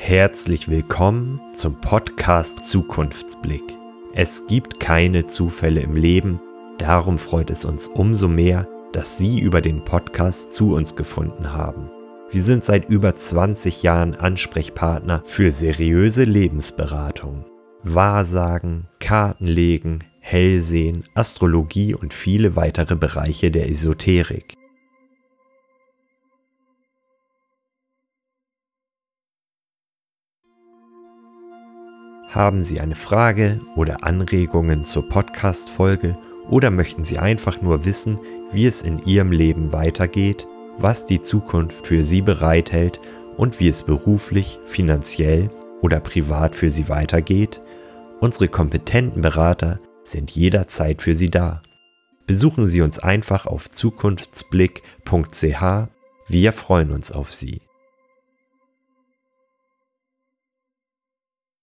Herzlich willkommen zum Podcast Zukunftsblick. Es gibt keine Zufälle im Leben, darum freut es uns umso mehr, dass Sie über den Podcast zu uns gefunden haben. Wir sind seit über 20 Jahren Ansprechpartner für seriöse Lebensberatung. Wahrsagen, Kartenlegen, Hellsehen, Astrologie und viele weitere Bereiche der Esoterik. Haben Sie eine Frage oder Anregungen zur Podcast-Folge oder möchten Sie einfach nur wissen, wie es in Ihrem Leben weitergeht, was die Zukunft für Sie bereithält und wie es beruflich, finanziell oder privat für Sie weitergeht? Unsere kompetenten Berater sind jederzeit für Sie da. Besuchen Sie uns einfach auf zukunftsblick.ch. Wir freuen uns auf Sie.